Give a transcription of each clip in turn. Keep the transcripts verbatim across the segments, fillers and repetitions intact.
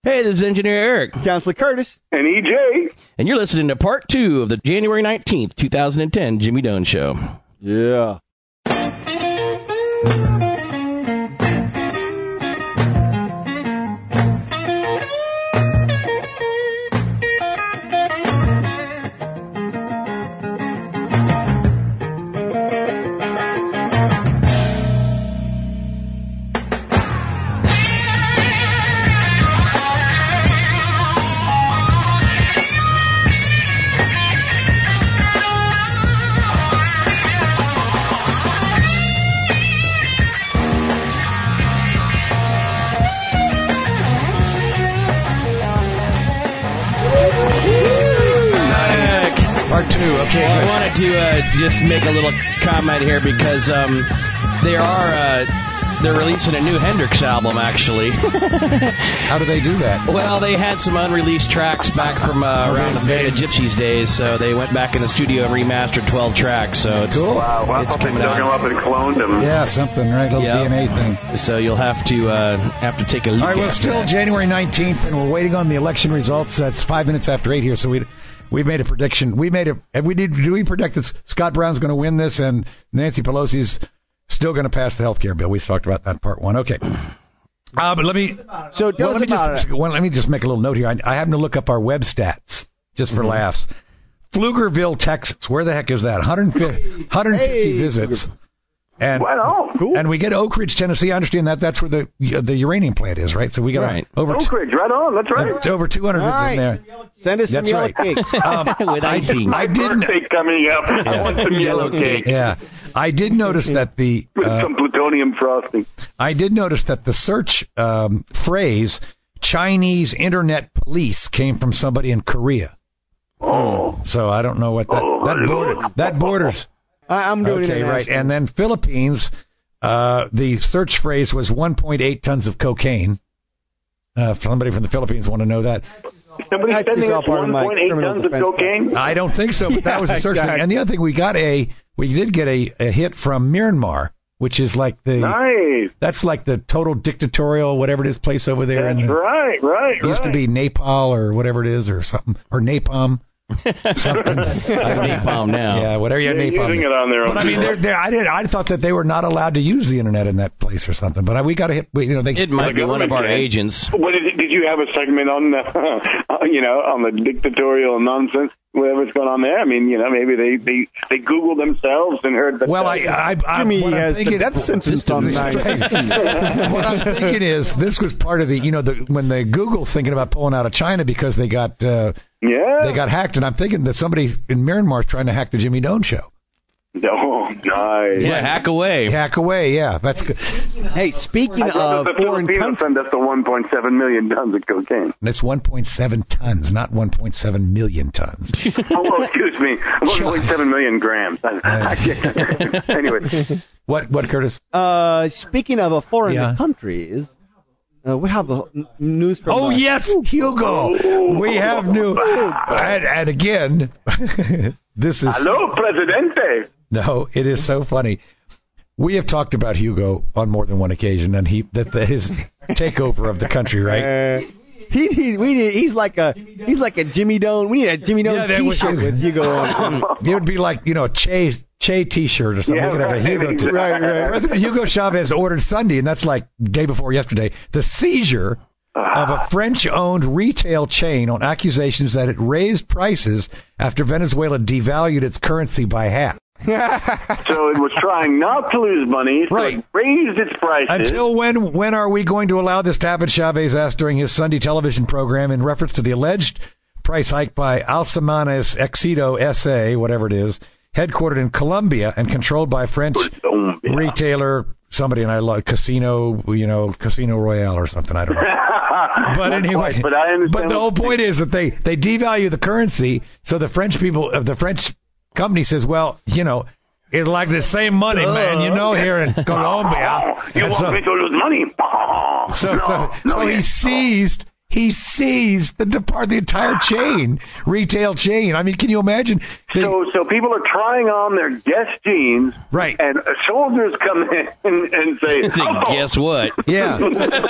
Hey, this is Engineer Eric. Counselor Curtis. And E J. And you're listening to part two of the January nineteenth, twenty ten Jimmy Doan Show. Yeah. Okay, I wanted to uh, just make a little comment here because um, they are uh, they're releasing a new Hendrix album, actually. How do they do that? Well, they had some unreleased tracks back from uh, around the Band of Gypsies days, so they went back in the studio and remastered twelve tracks. So it's cool. Wow, wow. It's coming dug them up and cloned them. Yeah, something, right? A little Yep. D N A thing. So you'll have to uh, have to take a look. All right, well, at still that. January nineteenth, and we're waiting on the election results. It's five minutes after eight here, so we we made a prediction. We made a. Have we did do we predict that Scott Brown's going to win this and Nancy Pelosi's still going to pass the health care bill? We talked about that in part one. Okay. Uh, but let me. So tell well, us let me about just, it. well, let me just make a little note here. I, I happened to look up our web stats just for Mm-hmm. laughs. Pflugerville, Texas. Where the heck is that? one hundred fifty, one hundred fifty Hey, visits. And, Right on. Cool. and we get Oak Ridge, Tennessee. I understand that that's where the the uranium plant is, right? So we got Right. over Oak Ridge, right on. That's right. it's over two hundred All visits in right. there. Send us some That's yellow right. cake. Um, With I, icing. I didn't. Birthday coming up. I want some yellow cake Yeah, I did notice that the with uh, some plutonium frosting. I did notice that the search um, phrase "Chinese Internet Police" came from somebody in Korea. Oh. So I don't know what that Oh, that my border, Lord. that borders. I, I'm doing Okay, it. right. And then Philippines, uh, the search phrase was one point eight tons of cocaine. Uh, somebody from the Philippines want to know that? Somebody That's spending all us part of one my point eight criminal tons of defense cocaine? I don't think so, but that was the search Yeah, thing. And the other thing, we got a, we did get a, a hit from Myanmar, which is like the, Nice. that's like the total dictatorial, whatever it is, place over there. That's in the, right, right, It used to right. be Nepal or whatever it is, or something, or Napalm. Something. That's napalm now. Yeah, whatever you had They're napalm. using it on their own. But I mean, they're, they're, I did. I thought that they were not allowed to use the internet in that place or something. But I, we got to hit. We, you know, they. It might be one of our government can. agents. What did, did you have a segment on the, you know, on the dictatorial nonsense, whatever's going on there? I mean, you know, maybe they they, they Googled themselves and heard that. Well, I, I, I Jimmy what I'm has thinking, the death sentence on nine. What I'm thinking is this was part of the, you know, the when the Google's thinking about pulling out of China because they got uh, yeah. they got hacked, and I'm thinking that somebody in Myanmar is trying to hack the Jimmy Doan show. Oh, nice. Yeah, hack away. Hack away, yeah, that's good. Hey, speaking I thought of that the foreign Filipinos countries, send us the one point seven million tons of cocaine. And it's one point seven tons, not one point seven million tons. Oh, excuse me, one point seven million grams. Anyway, What, what, Curtis? uh, speaking of uh, foreign Yeah. countries, uh, we have a n- news from. Oh, uh, yes, Hugo. We have new. And, and again, this is. hello, Presidente. No, it is so funny. We have talked about Hugo on more than one occasion, and he that the, his takeover of the country, right? Uh, he, he we need, he's like a he's like a Jimmy Doan. We need a Jimmy Doan Yeah, that was- T-shirt with Hugo on. It would be like, you know, a Che, che T-shirt or something. Yeah, we could have a right, Hugo t- exactly. Right, right. President Hugo Chavez ordered Sunday, and that's like day before yesterday, the seizure of a French-owned retail chain on accusations that it raised prices after Venezuela devalued its currency by half. So it was trying not to lose money, so Right. it raised its prices. Until when when are we going to allow this to happen, Chavez asked during his Sunday television program in reference to the alleged price hike by Alsamanes Éxito S A, whatever it is, headquartered in Colombia and controlled by French Colombia. retailer, somebody, and I love Casino, you know, Casino Royale or something, I don't know. But Not anyway, quite, but I understand. but the whole point is that they, they devalue the currency, so the French people, of the French company says, well, you know, it's like the same money, man, you know, here in Colombia. You And want so, me to lose money? so, no, so, no, so he yes, no. seized he seized the depart the entire chain, retail chain. I mean, can you imagine? They, so, so people are trying on their Guess jeans, right? And soldiers come in and, and say, oh. "Guess what? Yeah.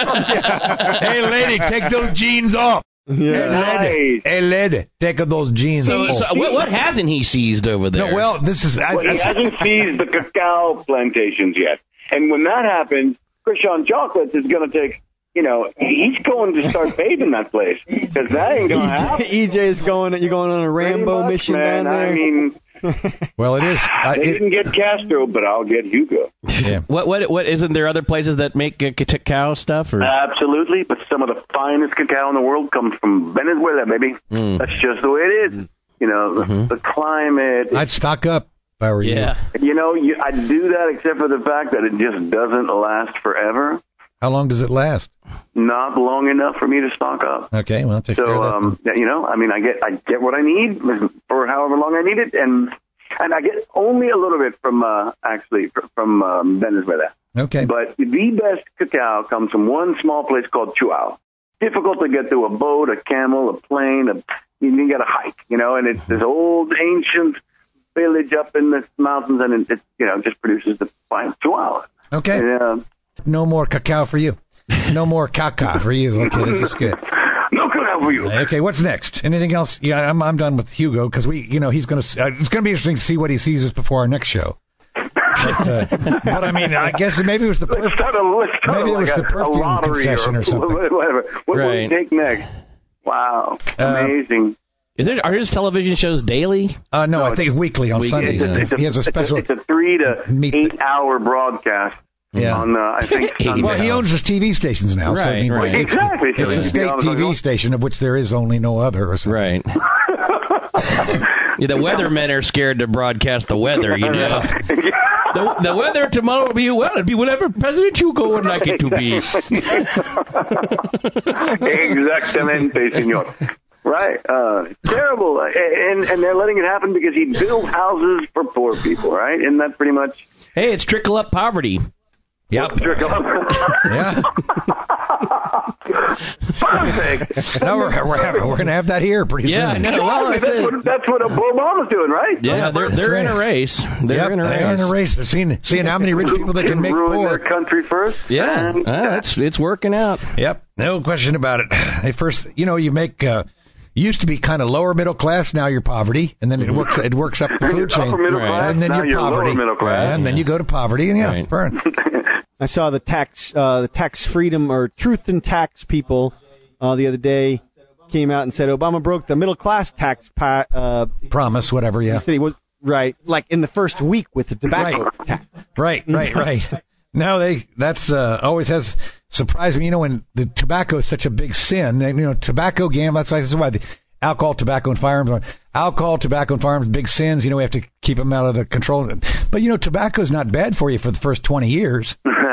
Hey, lady, take those jeans off. Yeah. Nice. Hey, lady, take those jeans So, off." so what, what hasn't he seized over there? No, well, this is. I, Well, he hasn't seized the cacao plantations yet. And when that happens, Krishan Chocolates is going to take, you know, he's going to start paving that place. Because that ain't going to happen. E J is going, you're going on a Rambo much, mission man. down there? I mean, well, it is. I, they it, didn't get Castro, but I'll get Hugo. Yeah. What what what? Isn't there other places that make uh, cacao stuff? Or Absolutely, but some of the finest cacao in the world comes from Venezuela, baby. Mm. That's just the way it is. You know, the, Mm-hmm. the climate. I'd stock up if I were you. yeah. You know, you, I do that except for the fact that it just doesn't last forever. How long does it last? Not long enough for me to stock up. Okay, well, take So, care of that. um, you know, I mean, I get I get what I need for however long I need it, and and I get only a little bit from uh, actually fr- from um, Venezuela. Okay. But the best cacao comes from one small place called Chuao. Difficult to get through a boat, a camel, a plane. A, you got to hike, you know, and it's this old ancient village up in the mountains, and it, it you know just produces the fine Chuao. Okay. And, uh, No more cacao for you. No more caca for you. Okay, this is good. no cacao for you. Okay, what's next? Anything else? Yeah, I'm I'm done with Hugo because we, you know, he's gonna. Uh, it's gonna be interesting to see what he seizes before our next show. But, uh, but I mean, I guess maybe it was the Let's perfect. start a, let's start Maybe it was like the a, a perfume lottery concession or something. Whatever. What will Right. we take next? Wow, Uh, amazing. Is there are his television shows daily? Uh, no, No, I think it's weekly on weekly, Sundays. yeah. It's a, He has a special. It's a, it's a three to Meet the- eight hour broadcast. Yeah. On uh, I think Sunday. Well, he owns his T V stations now. so I Right, mean, right. it's- Exactly. It's a To be state honest T with V you. station of which there is only no other. Or something. Right. Yeah, the weathermen are scared to broadcast the weather. You know, the, the weather tomorrow will be well. It'll be whatever President Hugo would like it to be. Exactamente, senor. Right, uh, terrible, and and they're letting it happen because he built houses for poor people, right? Isn't that pretty much? Hey, it's trickle up poverty. Yep. Trickle up. Yeah. Perfect. No, we're we're, having, we're going to have that here pretty Yeah, I soon. know. Well, that's, that's it. what, that's what Obama's doing, right? Yeah, they're they're in a race. They're Yep, in a race. they're in a race. They're seeing seeing how many rich people they can make ruin poor. their country first. Yeah, And, uh, it's it's working out. Yep, no question about it. They first, you know, you make uh, used to be kind of lower middle class. Now you're poverty, and then it works. It works up the food chain, Upper middle Right. class, and then now you're you're poverty, lower middle class. and then you go to poverty, and yeah, Right. burn. I saw the tax, uh, the tax freedom or truth and tax people uh, the other day came out and said Obama broke the middle class tax pa- uh, Promise, whatever. Yeah, city was right, like in the first week with the tobacco Right. tax. right, right, right. No, they that's uh, always has surprised me. You know, when the tobacco is such a big sin, and you know, tobacco gambling. That's, that's why the alcohol, tobacco, and firearms. Alcohol, tobacco, and firearms, big sins. You know, we have to keep them out of the control. But you know, tobacco is not bad for you for the first twenty years.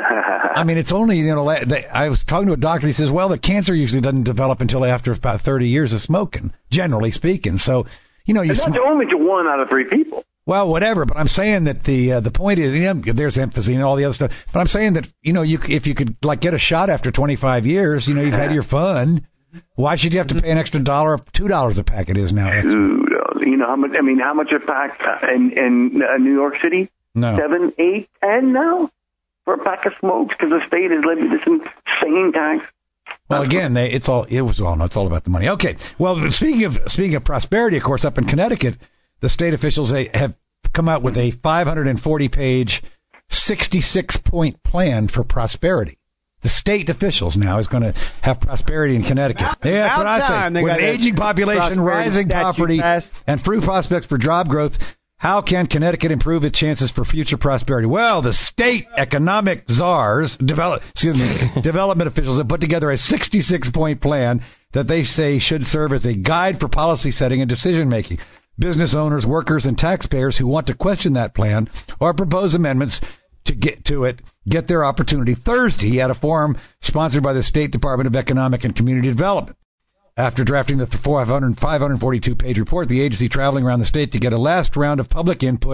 I mean, it's only, you know, la- they, I was talking to a doctor. He says, well, the cancer usually doesn't develop until after about thirty years of smoking, generally speaking. So, you know, you And sm- that's only to one out of three people. well, whatever. But I'm saying that the uh, the point is, you know, there's emphysema and all the other stuff. But I'm saying that, you know, you if you could like get a shot after twenty-five years, you know, you've had your fun. Why should you have to pay an extra dollar? Two dollars a pack it is now. Extra. Dude, you know how much? I mean, how much a pack uh, in in uh, New York City? No. Seven, eight, ten now for a pack of smokes because the state has levied this insane tax. Well, again, they, it's all it was all no, it's all about the money. Okay. Well, speaking of speaking of prosperity, of course, up in Connecticut, the state officials they have come out with a five hundred forty page, sixty-six point plan for prosperity. The state officials now is going to have prosperity in Connecticut. Yeah, that's what I time say. they With got an that aging population, prosperity rising statute poverty, passed. and few prospects for job growth, how can Connecticut improve its chances for future prosperity? Well, the state economic czars, develop, excuse me, development officials have put together a sixty-six point plan that they say should serve as a guide for policy setting and decision making. Business owners, workers, and taxpayers who want to question that plan or propose amendments to get to it get their opportunity Thursday at a forum sponsored by the State Department of Economic and Community Development. After drafting the five hundred forty-two page report, the agency traveling around the state to get a last round of public input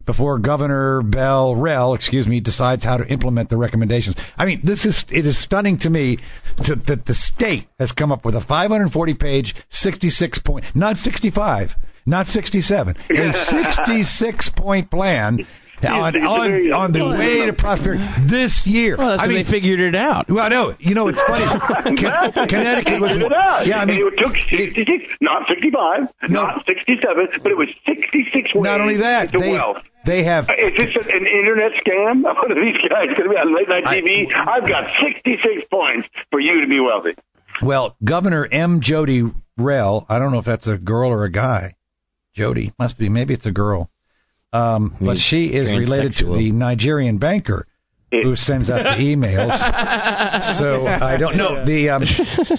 before Governor Bell Rell, excuse me, decides how to implement the recommendations. I mean, this is it is stunning to me to, that the state has come up with a five hundred forty page, sixty-six point, not sixty-five, not sixty-seven, a sixty-six point plan. On, on, on the way to prosperity this year. Well, that's I mean, they figured it out. Well, no, you know, it's funny. Con- Connecticut was... Yeah, I mean... And it took sixty-six, not sixty-five, no, not sixty-seven, but it was sixty-six ways. Not only that, to they, wealth. They have... Is this an internet scam? One of these guys going to be on late night T V? I, I've got sixty-six points for you to be wealthy. Well, Governor M. Jody Rell, I don't know if that's a girl or a guy. Jody, must be. Maybe it's a girl. Um, but she is related to the Nigerian banker who sends out the emails. So I don't know. The um,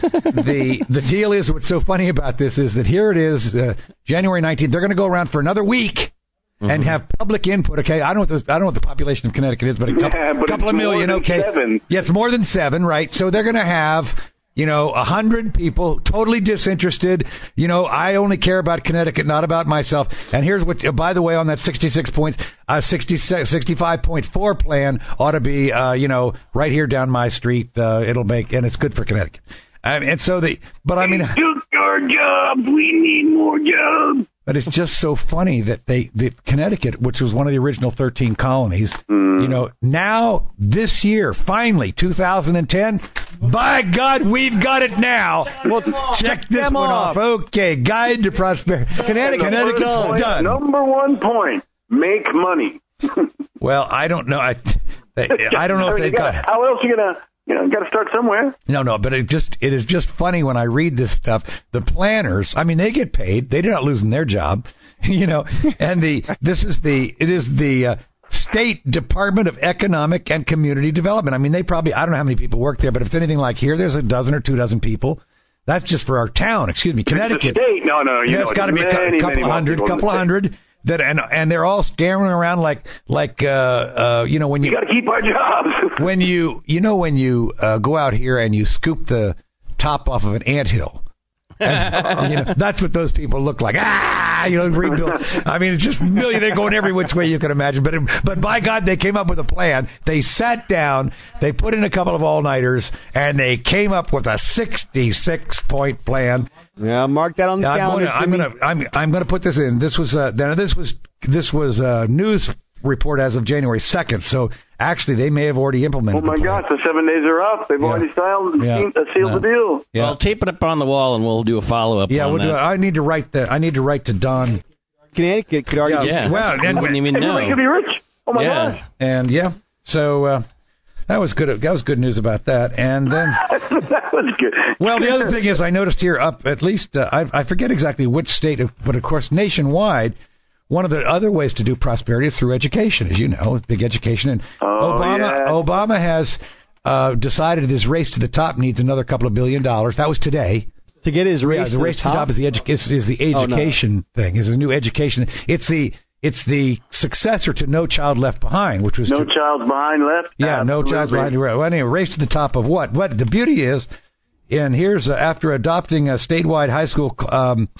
the the deal is, what's so funny about this is that here it is, uh, January nineteenth. They're going to go around for another week mm-hmm. and have public input. Okay, I don't know what the, I don't know what the population of Connecticut is, but a couple, yeah, but couple of million. Okay, seven. Yeah, it's more than seven, right? So they're going to have, you know, a hundred people totally disinterested. You know, I only care about Connecticut, not about myself. And here's what, uh, by the way, on that sixty-six points, uh, sixty-five point four plan ought to be, uh, you know, right here down my street. Uh, it'll make, and it's good for Connecticut. Um, and so the, but I mean, took our jobs. We need more jobs. But it's just so funny that they, the Connecticut, which was one of the original thirteen colonies, mm. you know, now this year, finally, two thousand ten, by God, we've got it now. Well, check this one off. off. Okay, Guide to Prosperity. Connecticut, Connecticut's point, done. Number one point: make money. Well, I don't know. I, they, I don't know if they've got. How else are you gonna? You know, you got to start somewhere. No, no, but it just it is just funny when I read this stuff. The planners, I mean, they get paid. They're not losing their job, you know. And the this is the it is the uh, State Department of Economic and Community Development. I mean, they probably I don't know how many people work there, but if it's anything like here, there's a dozen or two dozen people. That's just for our town. Excuse me, Connecticut. State. No, no, you yeah, know, it's got to be a many, couple many hundred, couple hundred. That and and they're all scaring around like like uh uh you know when you, you got to keep our jobs. when you you know when you uh, go out here and you scoop the top off of an anthill, and, you know, that's what those people look like. Ah, you know, rebuild. I mean, it's just million. They're going every which way you can imagine. But but by God, they came up with a plan. They sat down, they put in a couple of all nighters, and they came up with a sixty-six point plan. Yeah, mark that on the I'm calendar. Gonna, I'm going to I'm I'm going to put this in. This was uh, this was this was a news report as of January second. So actually, they may have already implemented. Oh my the gosh, the seven days are up. They've yeah. already sealed, yeah. uh, sealed yeah. the deal. Yeah. Well, tape it up on the wall, and we'll do a follow up. Yeah, on we'll that. do it. I need to write the. I need to write to Don. Connecticut could already. Yeah, yeah. Well, and, you wouldn't even know. Everybody could be rich. Oh my yeah. gosh. And yeah, so. Uh, That was good. That was good news about that. And then, that was good. Well, the other thing is, I noticed here up at least uh, I, I forget exactly which state, but of course nationwide, one of the other ways to do prosperity is through education, as you know, big education. And oh, Obama, yeah. Obama has uh, decided his race to the top needs another couple of billion dollars. That was today. To get his race, yeah, the to race the to the top top is the edu- is, is the education oh, no. thing. Is a new education. It's the It's the successor to No Child Left Behind, which was... No to, Child Behind Left? Yeah, No Child Behind. Well, anyway, race to the top of what? What the beauty is, and here's, uh, after adopting a statewide high school... Um,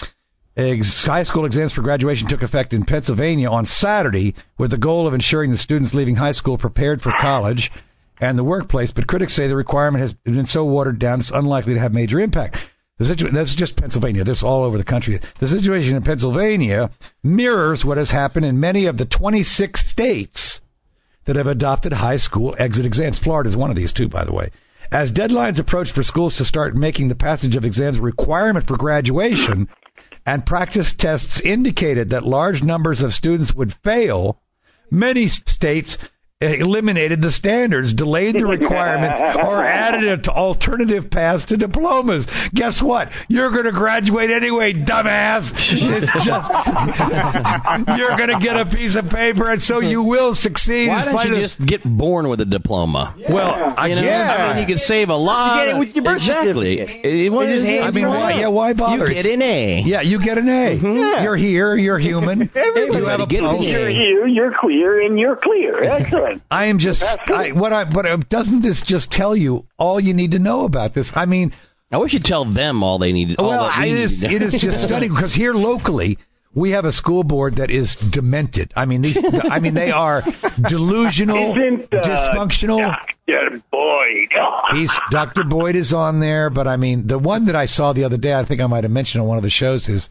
ex- high school exams for graduation took effect in Pennsylvania on Saturday with the goal of ensuring the students leaving high school prepared for college and the workplace, but critics say the requirement has been so watered down it's unlikely to have major impact. The situ- that's just Pennsylvania. This is all over the country. The situation in Pennsylvania mirrors what has happened in many of the twenty-six states that have adopted high school exit exams. Florida is one of these, too, by the way. As deadlines approach for schools to start making the passage of exams a requirement for graduation, and practice tests indicated that large numbers of students would fail, many states eliminated the standards, delayed the requirement, or added an alternative paths to diplomas. Guess what? You're going to graduate anyway, dumbass. It's just you're going to get a piece of paper, and so you will succeed. Why don't you just get born with a diploma? Yeah. Well, I, you know, yeah. I mean, you could save a lot. You get it with your birth exactly. certificate. It, what is it? I mean, why, yeah, why bother? You get an A. Yeah, you get an A. Mm-hmm. Yeah. You're here. You're human. Everybody you have a gets pulse. an A. You're here, you're clear, and you're clear. Excellent. I am just, I, what I, but doesn't this just tell you all you need to know about this? I mean, I wish you'd tell them all they need. All well, that we it is, need. it is just stunning because here locally, we have a school board that is demented. I mean, these. I mean, they are delusional, Isn't, uh, dysfunctional. Doctor Boyd. He's Doctor Boyd is on there, but I mean, the one that I saw the other day, I think I might have mentioned on one of the shows, is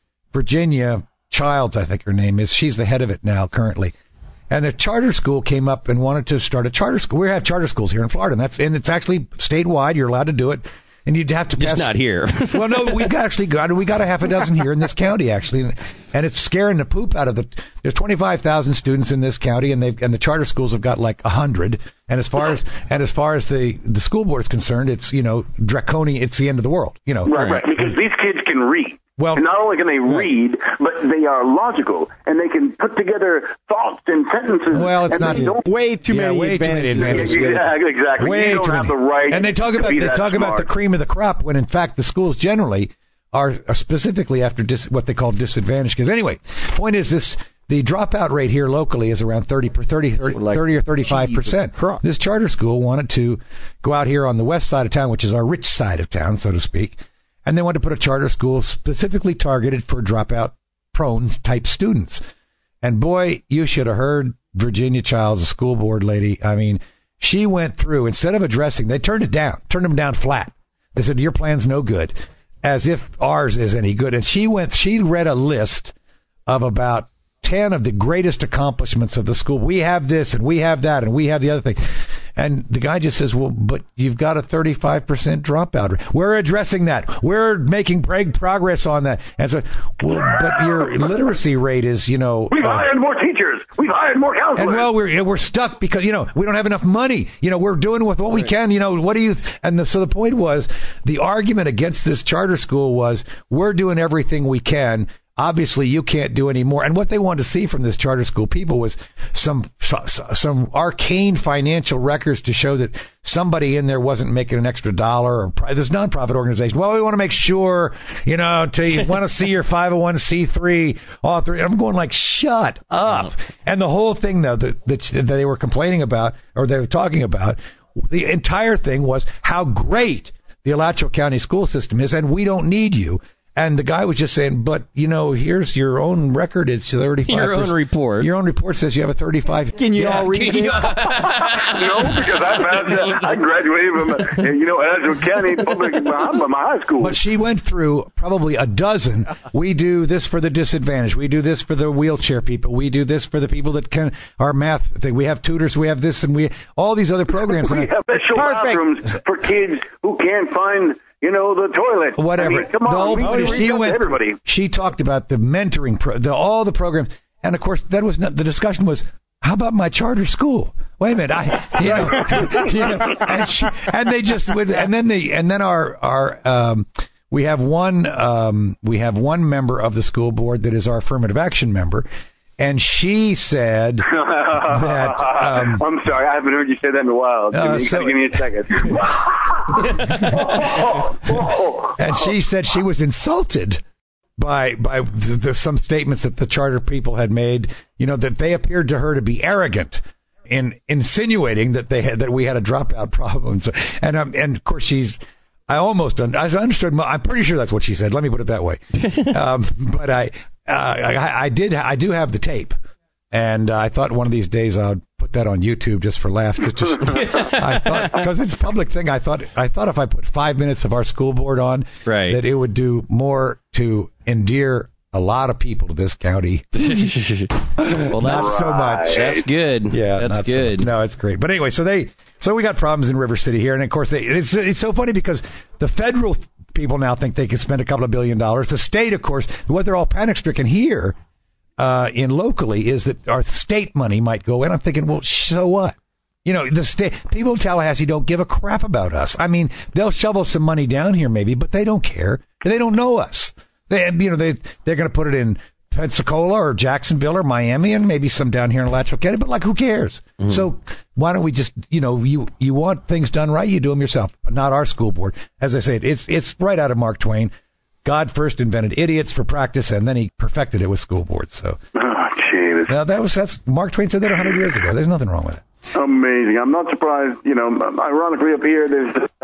Virginia Childs, I think her name is. She's the head of it now, currently. And a charter school came up and wanted to start a charter school. We have charter schools here in Florida, and that's and it's actually statewide. You're allowed to do it, and you'd have to Just pass. not here. Well, no, we've got actually got we got a half a dozen here in this county actually, and it's scaring the poop out of the. There's twenty-five thousand students in this county, and they've and the charter schools have got like a hundred. And as far as and as far as the the school board is concerned, it's you know draconian. It's the end of the world. You know, Right, right. Because these kids can read. Well, and not only can they right. read, but they are logical, and they can put together thoughts and sentences. Well, it's and not they don't Way too Yeah, many way too many advantages. advantages. Yeah, exactly. Way you don't too have many. the right. And they talk to about be they that talk about the smart. cream of the crop when in fact the schools generally are, are specifically after dis, what they call disadvantaged kids. Anyway, point is this: the dropout rate here locally is around thirty per thirty, thirty, Like, thirty or thirty-five percent. Christ. This charter school wanted to go out here on the west side of town, which is our rich side of town, so to speak, and they wanted to put a charter school specifically targeted for dropout prone type students. And boy, you should have heard Virginia Childs, a school board lady. I mean, she went through, instead of addressing, they turned it down, turned them down flat. They said, your plan's no good, as if ours is any good. And she went, she read a list of about ten of the greatest accomplishments of the school. We have this and we have that and we have the other thing. And the guy just says, well, but you've got a thirty-five percent dropout rate. We're addressing that. We're making big progress on that. And so, well, but your literacy rate is, you know. We've uh, hired more teachers. We've hired more counselors. And well, we're we're stuck because you know we don't have enough money. You know we're doing with what we can. You know what do you? And the, so the point was the argument against this charter school was we're doing everything we can. Obviously, you can't do any more. And what they wanted to see from this charter school people was some some arcane financial records to show that somebody in there wasn't making an extra dollar. Or this nonprofit organization. Well, we want to make sure, you know, to you want to see your five oh one c three author. I'm going like, shut up. And the whole thing, though, that, that they were complaining about or they were talking about, the entire thing was how great the Alachua County school system is, and we don't need you. And the guy was just saying, but, you know, here's your own record. It's thirty-five percent. Your own report. Your own report says you have a thirty-five. Can you Yeah. all read it? No, because I passed, I graduated from, you know, Alachua County Public my, my high school. But she went through probably a dozen. We do this for the disadvantaged. We do this for the wheelchair people. We do this for the people that can our math thing. We have tutors. We have this and we all these other programs. We And I- have special Perfect. bathrooms for kids who can't find, you know, the toilet. Whatever. I mean, come The on, whole we, point we is reach she out to went. everybody. She talked about the mentoring, pro, the, all the programs, and of course that was not, the discussion was. How about my charter school? Wait a minute, I, you know, you know and, she, and they just would, and then they, and then our our um, we have one um, we have one member of the school board that is our affirmative action member, and she said that. Um, I'm sorry, I haven't heard you say that in a while. Give, Uh, me, so- give me a second. and she said she was insulted by by the, the, some statements that the charter people had made. You know that they appeared to her to be arrogant in insinuating that they had that we had a dropout problem. So, and um, and of course she's. I almost un- I understood. I'm pretty sure that's what she said. Let me put it that way. um, but I, uh, I I did I do have the tape, and uh, I thought one of these days I'd put that on YouTube just for laughs. Just, just I thought because it's a public thing. I thought I thought if I put five minutes of our school board on, Right. that it would do more to endear a lot of people to this county. Well, Not that's so much. that's good. Yeah, that's not so good. much. No, it's great. But anyway, so they so we got problems in River City here, and of course they it's it's so funny because the federal people now think they can spend a couple of billion dollars. The state, of course, what they're all panic stricken here uh, in locally is that our state money might go in. I'm thinking, well, so what? You know, the state people in Tallahassee don't give a crap about us. I mean, they'll shovel some money down here maybe, but they don't care. They don't know us. They, you know, they they're going to put it in Pensacola or Jacksonville or Miami and maybe some down here in Alachua County, but like, who cares? Mm. So why don't we just, you know, you you want things done right, you do them yourself, not our school board. As I said, it's it's right out of Mark Twain. God first invented idiots for practice, and then he perfected it with school boards. So, oh, jeez. now that was that's Mark Twain said that a hundred years ago. There's nothing wrong with it. Amazing. I'm not surprised. You know, ironically, up here, there's uh,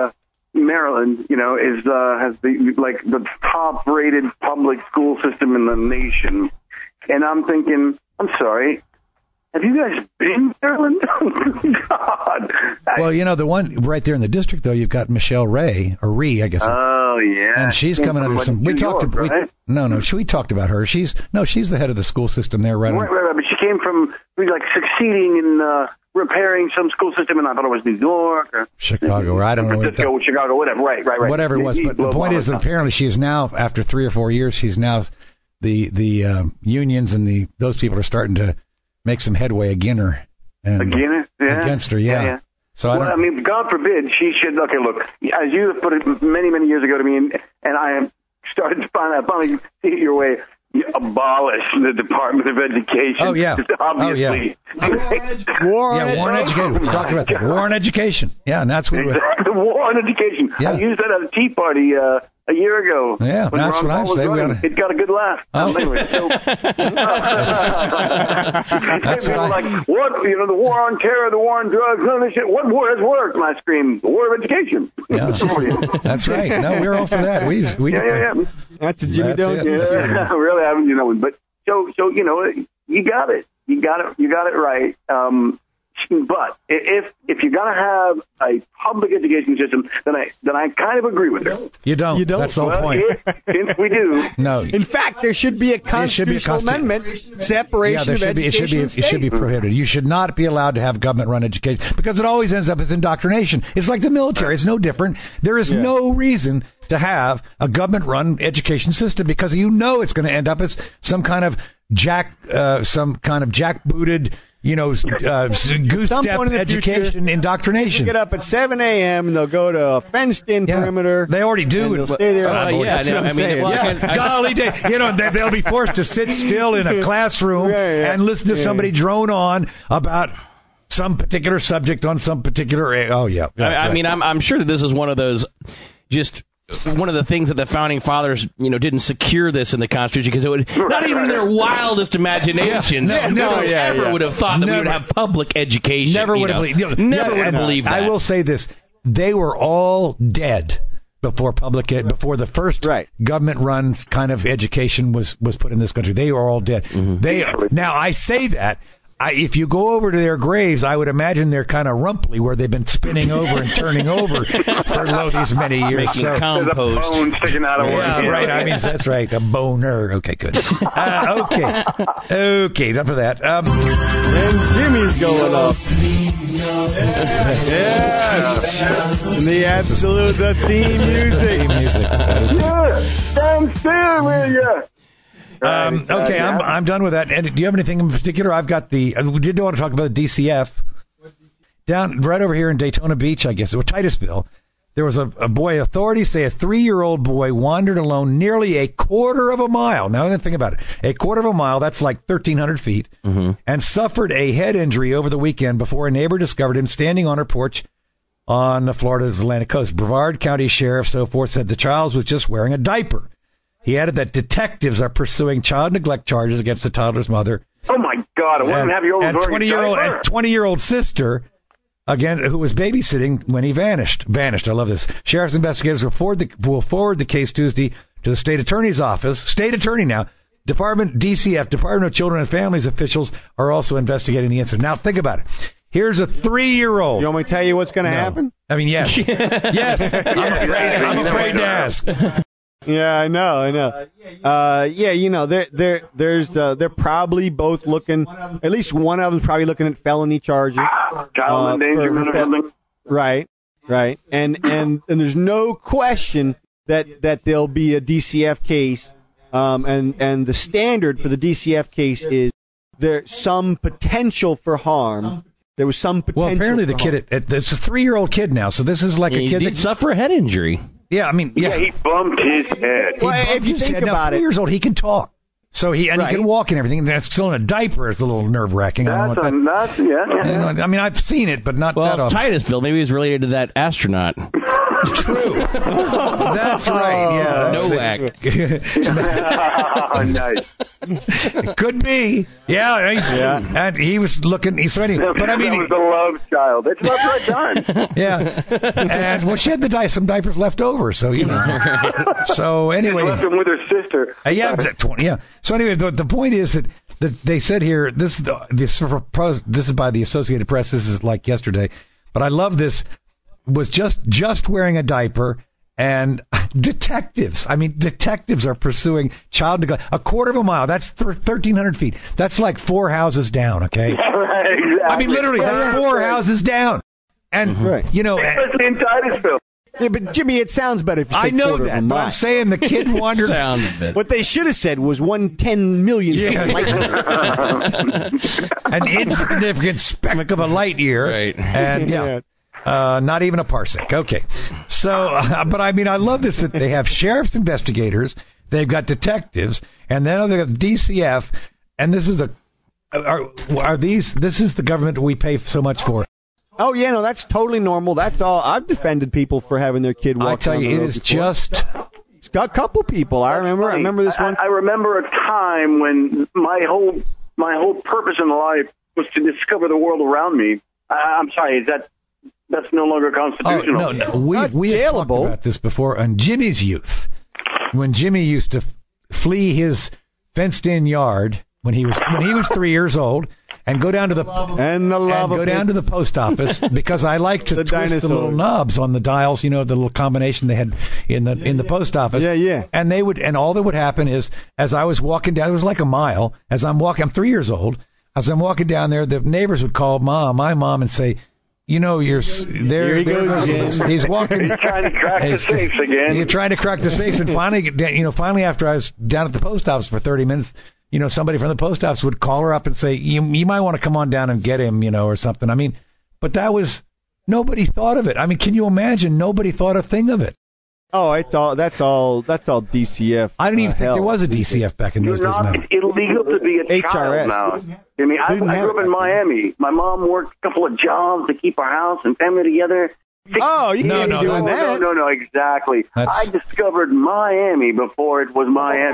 Maryland, you know, is uh, has the like the top-rated public school system in the nation, and I'm thinking, I'm sorry, have you guys been to Maryland? God. Well, you know, the one right there in the district, though, you've got Michelle Ray, or Ree, I guess. Oh, yeah. And she's Came coming from, under like, some... We New talked York, about... right? We, no, no, she, we talked about her. She's... No, she's the head of the school system there, right? Right, right, right. But she came from, like, succeeding in uh, repairing some school system, and I thought it was New York or... Chicago, or I don't know. What Francisco, Chicago, whatever. Right, right, right. Whatever it was. But the point is, that apparently she is now, after three or four years, she's now... The, the um, unions and the those people are starting to make some headway against her. And Again, yeah. Against her, yeah. yeah, yeah. So well, I, don't, I mean, God forbid she should. Okay, look, as you have put it many, many years ago to me, and, and I have started to find, I finally see it your way. You abolish the Department of Education. Oh yeah, obviously. Oh, yeah. War on yeah, war on education. We talked about that. War on education. Yeah, and that's what. Exactly. The war on education. Yeah. I used that at a Tea Party uh, a year ago. Yeah, when that's Ron what I'm Paul was saying. running. Gotta... It got a good laugh. Oh. Anyway, so, That's people were right. like, what? You know, the war on terror, the war on drugs, none of this shit. What war has worked? And I screamed, the war of education. Yeah. That's right. No, we're all for that. We, we yeah, yeah, yeah. That's a Jimmy Jones. Yeah, really haven't, you know, but so, so, you know, you got it. You got it. You got it right. Um, but if if you're gonna have a public education system, then I then I kind of agree with it. You don't. You don't. That's the whole Well, point. if, since we do, No. In fact, there should be a constitutional constitu- amendment, separation Yeah, there of should be. It education should be. and It should be state. prohibited. You should not be allowed to have government-run education because it always ends up as indoctrination. It's like the military. It's no different. There is Yeah. no reason to have a government-run education system because you know it's going to end up as some kind of jack, uh, some kind of jackbooted, you know, uh, goose Some step point in the education future, indoctrination. They get up at seven a.m. and they'll go to a fenced-in Yeah. perimeter. They already do. And it. they'll stay there. Uh, Oh, yeah, that's no, what I'm I mean, saying. well, I Yeah. can- I- Golly day, you know, they, they'll be forced to sit still in a classroom Yeah, yeah. and listen to Yeah. somebody drone on about some particular subject on some particular. Oh yeah, I, I mean, I'm I'm sure that this is one of those just. One of the things that the founding fathers, you know, didn't secure this in the Constitution because it would not even in their wildest imaginations Yeah, no, never yeah, ever yeah. would have thought that we would Never. have public education. never you would have know. believed. You know, Never yeah, would have and believed that. I will say this: they were all dead before public ed, before the first Right. government-run kind of education was was put in this country. They were all dead. Mm-hmm. They now I say that. I, if you go over to their graves, I would imagine they're kind of rumply, where they've been spinning over and turning over for lo these many years. Making So, com- there's a Compost. bone sticking out of one. yeah, right. I mean, that's right. A boner. Okay, good. Uh, okay, okay. Enough of that. Um, And Jimmy's going up. Yeah. And the absolute the theme music. Yeah, I'm still with you. Um, okay, I'm I'm done with that. And do you have anything in particular? I've got the. Uh, we did want to talk about the D C F down right over here in Daytona Beach, I guess, or Titusville. There was a, a boy. Authorities say a three-year-old boy wandered alone nearly a quarter of a mile. Now, think about it. A quarter of a mile. That's like thirteen hundred feet, Mm-hmm. and suffered a head injury over the weekend before a neighbor discovered him standing on her porch on the Florida's Atlantic coast. Brevard County Sheriff, so forth, said the child was just wearing a diaper. He added that detectives are pursuing child neglect charges against the toddler's mother Oh my God! A one and a half year old and wearing a twenty-year-old diaper? and twenty-year-old sister, again, who was babysitting when he vanished. Vanished. I love this. Sheriff's investigators will forward the, will forward the case Tuesday to the state attorney's office. State attorney now. Department D C F, Department of Children and Families officials are also investigating the incident. Now think about it. Here's a three-year-old. You want me to tell you what's going to No. happen? I mean, yes, yes. I'm afraid. I'm afraid to ask. Yeah, I know, I know. Uh, yeah, you know, there, there, there's, uh, they're probably both looking. At least one of them's probably looking at felony charges. Child Uh, endangerment for- or something. Right, right, and and and there's no question that that there'll be a D C F case. Um, and and the standard for the D C F case is there's some potential for harm. There was some potential. Well, apparently the for kid, harm. it, it, it's a three-year-old kid now, so this is like He a kid did that. suffer a head injury. Yeah, I mean, yeah. Yeah, he bumped his head. He Well, if bumped you his think head. Now, about three it- years old, he can talk. So he and Right. he can walk and everything. And that's still in a diaper. It's a little nerve wracking. I That's, don't know a, what that's yeah. that, yeah. I mean, I've seen it, but not Well, that it's often. Titusville. Maybe he's related to that astronaut. True. That's right. Yeah. No whack. Oh, nice. It could be. Yeah. He's, Yeah. And he was looking. He, so anyway, but I mean, that was the love child. That's not right done. yeah. And well, she had the di- some diapers left over, so you know. So anyway, She left him with her sister. uh, yeah, twenty, yeah. So anyway, the the point is that. that they said here, this is the, this this is by the Associated Press. This is like yesterday, but I love this. Was just just wearing a diaper, and detectives. I mean, detectives are pursuing child neglect a quarter of a mile. That's thirteen hundred feet. That's like four houses down. Okay. Right, exactly. I mean, literally, that's four houses down. And Right. you know, Especially in Titusville. Yeah, but Jimmy, it sounds better if you say I know quarter of a that, but mile. I'm saying the kid wandered. Sounds bit. What they should have said was one ten million Yeah. feet light. An insignificant speck of a light year, Right. and yeah, uh, not even a parsec. Okay, so uh, but I mean, I love this that they have sheriff's investigators, they've got detectives, and then they've got D C F, and this is a are, are these this is the government we pay so much for. Oh yeah, no, that's totally normal. That's all. I've defended people for having their kid walk. I tell down the you, it road is before. just. A couple people. I remember. I remember this one. I, I remember a time when my whole my whole purpose in life was to discover the world around me. I, I'm sorry, is that that's no longer Oh, constitutional? no, no. We, Not we have talked jailable. about this before on Jimmy's youth. When Jimmy used to f- flee his fenced-in yard when he was when he was three years old and go down to the And the and lava go down to pits. the post office because I like to The twist dinosaurs. the little knobs on the dials, you know, the little combination they had in the in the post office. Yeah, yeah. And they would, and all that would happen is, as I was walking down, it was like a mile. As I'm walking, I'm three years old. As I'm walking down there, the neighbors would call mom, my mom, and say, you know, you're s- there. Here he there goes again. He's walking. He's trying to crack the He's- safes again. You're trying to crack the safes, and finally, you know, finally after I was down at the post office for thirty minutes, you know, somebody from the post office would call her up and say, you, you might want to come on down and get him, you know, or something. I mean, but that was, nobody thought of it. I mean, can you imagine? Nobody thought a thing of it. Oh, it's all. That's all. That's all D C F. I didn't even uh, think hell. there was a D C F back in You're those days, not, man. it's illegal to be a H R S. child now. I mean, I, Didn't I have grew up it in back then. Miami. My mom worked a couple of jobs to keep our house and family together. Oh, you No, can't no, be doing no, that. no, no, no, exactly. That's- I discovered Miami before it was Miami.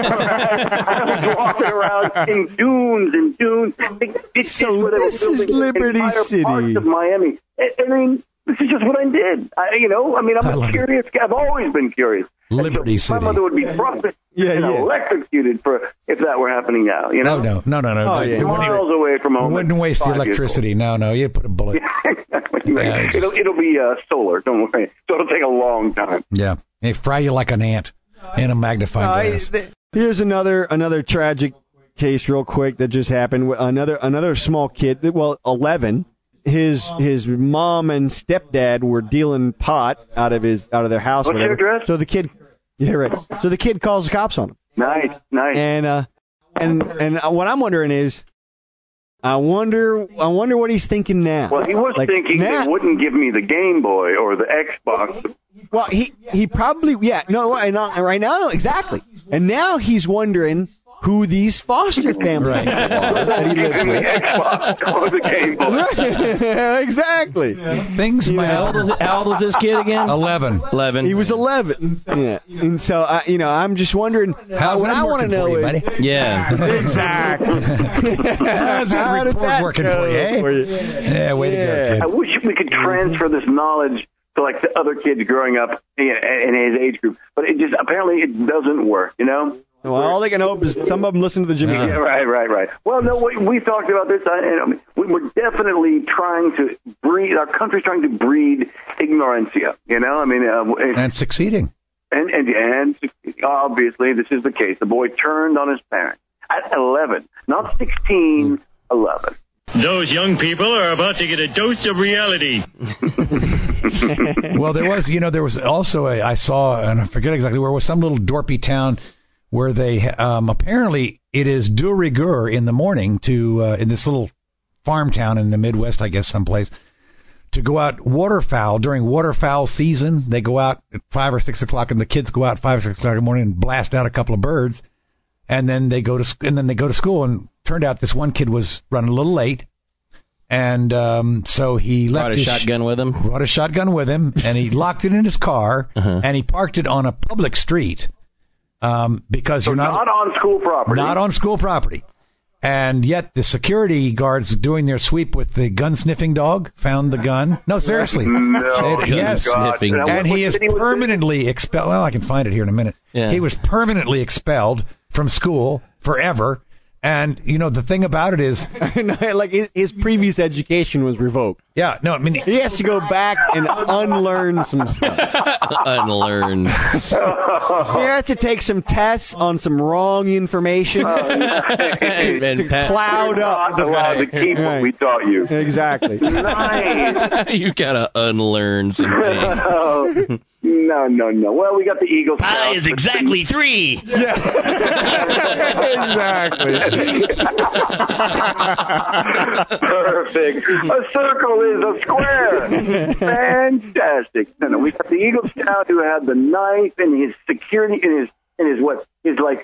I was walking around in dunes and dunes. It, it's So just where they were this is building Liberty entire City. Parts of Miami. I, I mean, this is just what I did. I, you know, I mean, I'm I a love it. curious guy. I've always been curious. Liberty And so City. My mother would be prosecuted Yeah, and yeah. electrocuted for if that were happening now. You know, No, no, no, no, no. Oh, yeah. It wouldn't, miles away from it home. wouldn't waste the Five years old. electricity. No, no, you'd put a bullet. Yeah, just- it'll it'll be uh, solar. Don't worry. So it'll take a long time. Yeah. They fry you like an ant in a magnifying Uh, glass. th- here's another another tragic case, real quick, that just happened. Another another small kid, well, eleven. His his mom and stepdad were dealing pot out of his out of their house. What's whatever. your address? So the kid, yeah, right. So the kid calls the cops on him, Nice, nice. and uh, and and what I'm wondering is, I wonder I wonder what he's thinking now. Well, he was Like, thinking now- they wouldn't give me the Game Boy or the Xbox. Well, he he probably yeah no right now right now exactly, and now he's wondering who these foster family Right. people are that he lives Give me with. the Xbox or the Game Boy. Exactly. Things, man. How old, is it, how old is this kid again? Eleven. Eleven. He was eleven. Yeah, and so I, you know, I'm just wondering. How's what that I want to working for know you, is buddy? Yeah. exactly. How's that How did report that working go for you, eh? for you? Yeah, way Yeah. to I go, wish we could transfer this knowledge to like the other kids growing up in in his age group, but it just apparently it doesn't work. You know. Well, all they can hope is some of them listen to the Jimmy. Uh. Yeah, right, right, right. Well, no, we, we talked about this. I, I mean, we, we're definitely trying to breed. Our country's trying to breed ignorancia. You know, I mean, uh, kid. And succeeding. and and and obviously this is the case. The boy turned on his parents at eleven, not sixteen, eleven. Those young people are about to get a dose of reality. Well, there was, you know, there was also a, I saw, and I forget exactly where it was, some little dorpy town where they, um, apparently it is de rigueur in the morning to, uh, in this little farm town in the Midwest, I guess, someplace, to go out waterfowl during waterfowl season. They go out at five or six o'clock, and the kids go out at five or six o'clock in the morning and blast out a couple of birds, and then they go to, sc- and then they go to school. And turned out this one kid was running a little late, And um, so he left Brought a his shotgun with him. Brought a shotgun with him, and he locked it in his car, Uh-huh. and he parked it on a public street um, because So you're not not on school property. not on school property. And yet the security guards doing their sweep with the gun-sniffing dog found the gun. No, seriously. No, It- yes. God. Sniffing. Now, And what he is city was this? permanently expelled. Well, I can find it here in a minute. Yeah. He was permanently expelled from school forever. And, you know, the thing about it is, like his, his previous education was revoked. yeah, no, I mean, He has to go back and unlearn some stuff. Unlearn. He has to take some tests on some wrong information And to Pat- cloud You're up not the allowed to keep what Right. we taught you. Exactly. Nice. You've got to unlearn some things. Oh, no, no, no. Well, we got the Eagle Pi Scouts. is exactly three. Exactly. Perfect. A circle is a square. Fantastic. No, no, we got the Eagle Scout who had the knife and his security and his and his what his like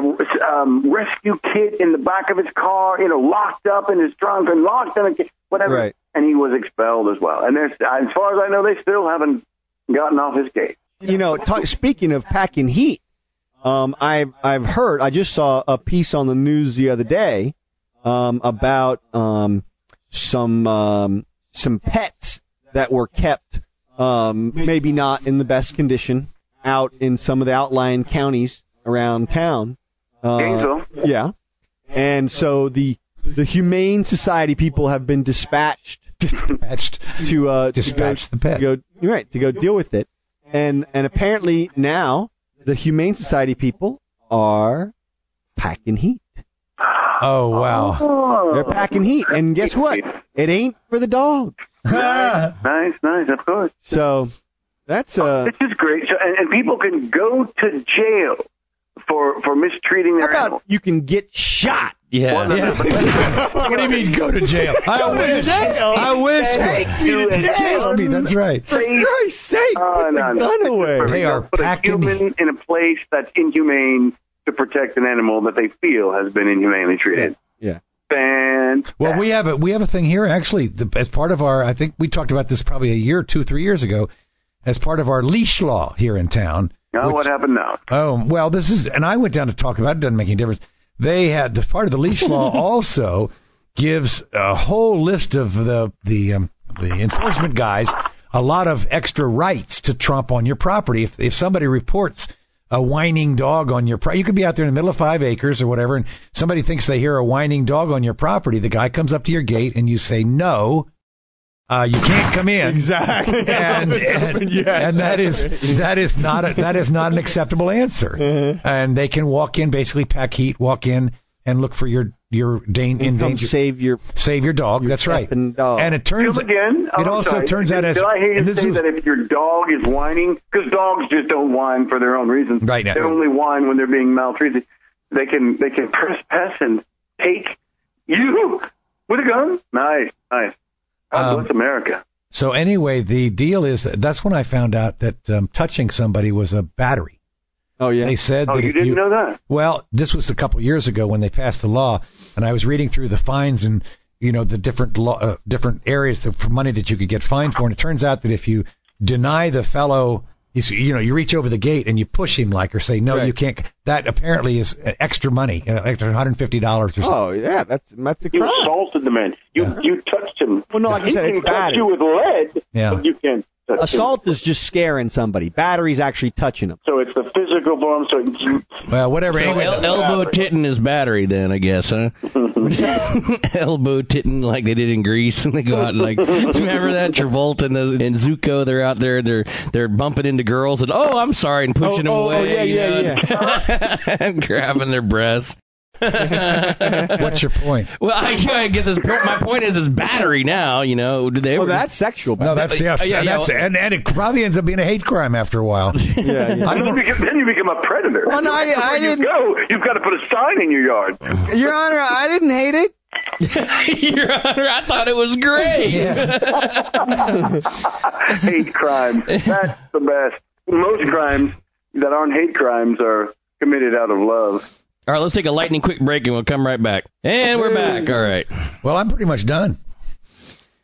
um, rescue kit in the back of his car, you know, locked up in his trunk and locked in a whatever. Right. And he was expelled as well. And there's, as far as I know, they still haven't gotten off his case. You know, talk, speaking of packing heat, um, I've I've heard. I just saw a piece on the news the other day um, about um, some um, some pets that were kept um, maybe not in the best condition out in some of the outlying counties around town. Uh, Gainesville. Yeah, and so the the Humane Society people have been dispatched dispatched. to uh, Dispatch to the pet. go, to go right to go deal with it, and and apparently now the Humane Society people are packing heat. Oh, wow. Oh. They're packing heat, and guess what? It ain't for the dog. Nice, nice, nice, of course. So that's uh. This is great. So, and, and people can go to jail for for mistreating How their about animals. you can get shot? Yeah. Well, yeah. What do you mean go to jail? I wish. I wish. Take me to jail. I mean, that's right. For Christ's sake, Oh, put no, the no. gun away. They are Put a packing human in a place that's inhumane to protect an animal that they feel has been inhumanely treated. Yeah. Fantastic. Well, we have a we have a thing here actually the, as part of our. I think we talked about this probably a year, two, three years ago, as part of our leash law here in town. Now, which- what happened now? Oh, well, this is, and I went down to talk about it. Doesn't make any difference. They had the part of the leash law also gives a whole list of the the um, the enforcement guys a lot of extra rights to trump on your property. If if somebody reports a whining dog on your property, you could be out there in the middle of five acres or whatever, and somebody thinks they hear a whining dog on your property. The guy comes up to your gate and you say no. Uh, you can't come in. Exactly. And, and, Yes. and that is that is not a, that is not an acceptable answer. Uh-huh. And they can walk in, basically pack heat, walk in and look for your your dan- Come endangered save your save your dog. That's right. effing dog. And it turns Come again? Oh, it I'm also sorry. turns out did, as did I hear you and this say was- that if your dog is whining, because dogs just don't whine for their own reasons. Right now. They only whine when they're being maltreated. They can they can trespass and take you with a gun. Nice, nice. God Um, bless America. So anyway, the deal is that's when I found out that um, touching somebody was a battery. oh yeah. They said Oh, that you if didn't you, know that? Well, this was a couple years ago when they passed the law, and I was reading through the fines and you know the different law, uh, different areas of, for money that you could get fined for, and it turns out that if you deny the fellow, you, see, you know, you reach over the gate and you push him like or say no, Right. you can't. That apparently is extra money, uh, extra one hundred fifty dollars or something. Oh yeah, that's that's a You crime. assaulted the man. You Yeah. you touched him. Well, no, like I said, he it's can touch battery. you with lead, Yeah. but you can't touch him. Assault is just scaring somebody. Battery's actually touching them. So it's the physical form. So you, Well, whatever. So anyway, el- elbow titting is battery then, I guess, huh? Elbow titting like they did in Greece, and they go out and like, remember that Travolta and, the, and Zuko? They're out there, and they're they're bumping into girls, and oh, I'm sorry, and pushing them Oh, oh, away, oh, yeah, you yeah, know, and grabbing their breasts. what's your point? Well, I, I guess his, po- my point is, it's battery now. You know, do they? Well, ever- that's sexual. No, that's yeah, Uh, yeah, yeah, that's and, and it probably ends up being a hate crime after a while. yeah, yeah. I then, you don't. become, then you become a predator. Well, no, I- Everywhere I you didn't- go, you've got to put a sign in your yard. Your Honor, I didn't hate it. Your Honor, I thought it was great. Hate crime. That's the best. Most crimes that aren't hate crimes are committed out of love. All right, let's take a lightning quick break, and we'll come right back. And we're back. All right. Well, I'm pretty much done.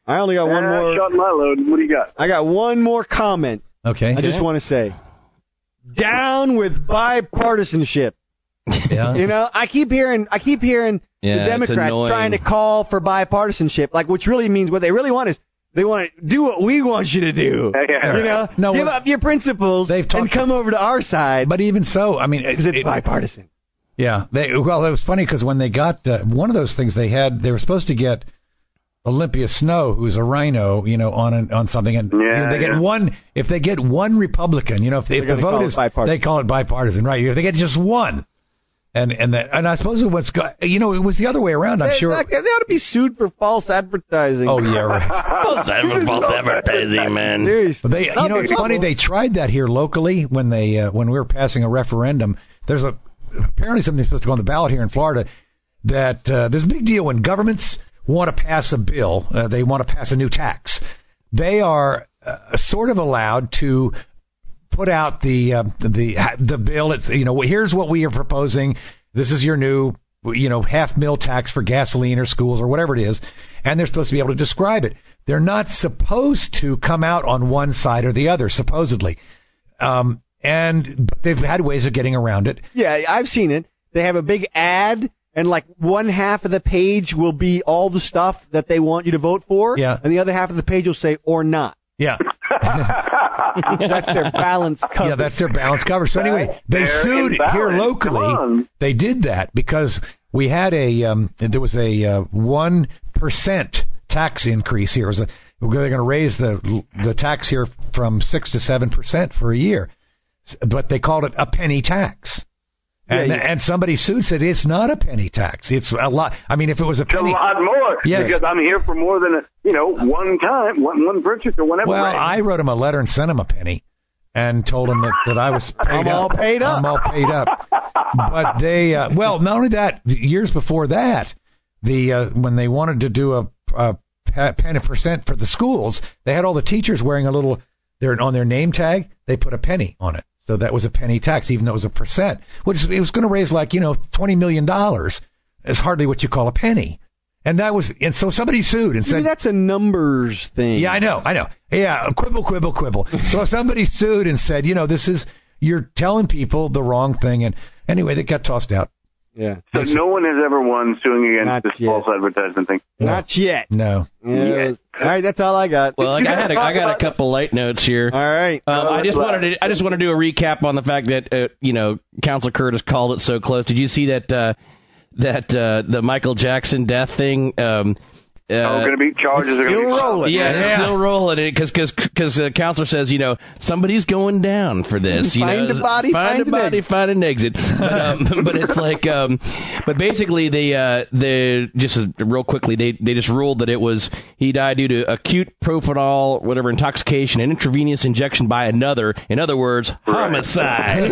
I only got one Uh, more. Shot my load. What do you got? I got one more comment. Okay. I just want to say, down with bipartisanship. Yeah. You know, I keep hearing, I keep hearing Yeah, the it's Democrats annoying. trying to call for bipartisanship, like which really means what they really want is they want to do what we want you to do. Yeah. You know, No, give well, up your principles they've talked- and come over to our side But even so, I mean, because it's it- bipartisan. Yeah. They, well, it was funny because when they got uh, one of those things they had, they were supposed to get Olympia Snow, who's a rhino, you know, on an, on something, and Yeah, you know, they get yeah. one. If they get one Republican, you know, if, if the gonna vote call it is, bipartisan. they call it bipartisan, right? If they get just one, and and that, and I suppose it was, you know, it was the other way around. I'm They, sure. they ought to be sued for false advertising. Oh yeah, right. False adver- false advertising, man. Seriously. But they, you know, it's funny. They tried that here locally when they uh, when we were passing a referendum. There's a apparently something supposed to go on the ballot here in Florida that uh, there's a big deal when governments want to pass a bill. Uh, they want to pass a new tax. They are uh, sort of allowed to put out the uh, the the bill. It's you know here's what we are proposing. This is your new you know half mil tax for gasoline or schools or whatever it is, and they're supposed to be able to describe it. They're not supposed to come out on one side or the other, supposedly. Um, and but they've had ways of getting around it. Yeah, I've seen it. They have a big ad, and like one half of the page will be all the stuff that they want you to vote for, Yeah. and the other half of the page will say or not. Yeah. That's their balance cover. Yeah, that's their balance cover. So anyway, they Fair sued and balanced. here Come locally. on. They did that because we had a um, there was a uh, one percent tax increase here. It was a, they're going to raise the the tax here from six to seven percent for a year, but they called it a penny tax. And Yeah, yeah. and somebody sued said it's not a penny tax. It's a lot. I mean, if it was a It's a penny, lot more Yes. because I'm here for more than a, you know one time, one one purchase or whatever. well, right? I wrote him a letter and sent him a penny, and told him that, that I was paid I'm up. all paid up. I'm all paid up. But they, uh, well, not only that, years before that, the uh, when they wanted to do a, a penny percent for the schools, they had all the teachers wearing a little, they're on their name tag, they put a penny on it. So that was a penny tax, even though it was a percent, which it was going to raise like, you know, twenty million dollars. It's hardly what you call a penny. And that was, and so somebody sued and Maybe said, that's a numbers thing. yeah, I know, I know. Yeah, quibble, quibble, quibble. So somebody sued and said, you know, this is, you're telling people the wrong thing. And anyway, they got tossed out. Yeah. so no one has ever won suing against Not this yet. false advertisement thing. Not yet. No. Yeah, Yes. All right, that's all I got. Well, like, I had a, I got a couple light notes here. all right. Um, I just wanted to I just want to do a recap on the fact that uh, you know Councilor Curtis called it so close. Did you see that uh, that uh, the Michael Jackson death thing? Um, uh, Oh, going to be charges are going to still be rolling. Yeah, Yeah. it's still rolling because because because uh, counselor says you know somebody's going down for this. You Find know, a body, find, find a an body, exit. find an exit. But, um, but it's like, um, but basically they uh, they just uh, real quickly they they just ruled that it was he died due to acute propanol whatever intoxication and intravenous injection by another. In other words, homicide.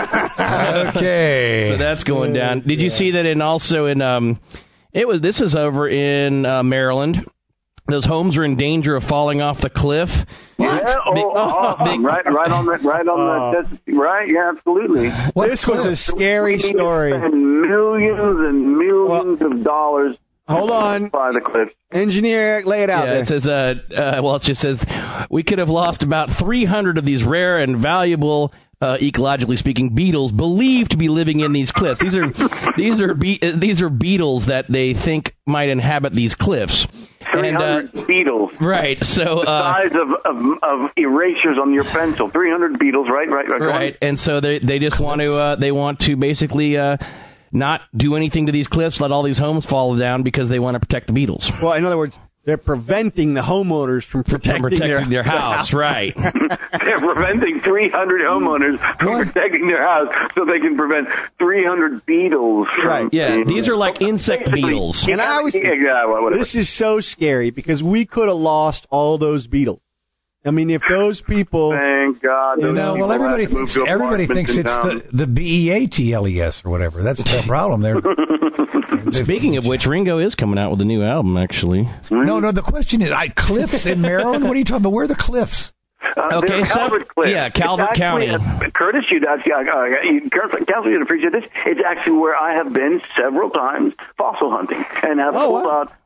Okay. So that's going down. Did you see that in also in um it was this is over in uh, Maryland. Those homes are in danger of falling off the cliff. Yeah, oh, Big- awesome. big- right, right on the, right on the, that's, right, yeah, absolutely. This was a scary story. And millions and millions of dollars. Hold on. By the cliff. Engineer, lay it out Yeah, there. it says, uh, uh, well, it just says we could have lost about three hundred of these rare and valuable, uh, ecologically speaking, beetles believed to be living in these cliffs. These are these are be- uh, these are beetles that they think might inhabit these cliffs. three And, uh, hundred beetles. right, so The uh, size of, of of erasures on your pencil. three hundred beetles, right? Right, right. go on. right, and so they they just want to uh, they want to basically uh, not do anything to these cliffs, let all these homes fall down because they want to protect the beetles. Well, in other words, they're preventing the homeowners from protecting, From protecting their, their house, right? They're preventing three hundred homeowners from What? protecting their house so they can prevent three hundred beetles. From Right. Yeah, being- these are like insect beetles. And I was- Yeah, yeah, well, whatever. This is so scary because we could have lost all those beetles. I mean, if those people... Thank God. You those know, people well, everybody have to move thinks to everybody apartments thinks in it's town. the the B E A T L E S or whatever. That's the problem there. Speaking of which, Ringo is coming out with a new album, actually. No, no. The question is, I cliffs in Maryland. What are you talking about? Where are the cliffs? Uh, Okay, they're so- Calvert Cliff. yeah, Calvert It's actually, County. uh, Curtis, you'd actually, uh, uh, you, Council, you'd appreciate this. It's actually where I have been several times fossil hunting and have Oh, pulled wow. out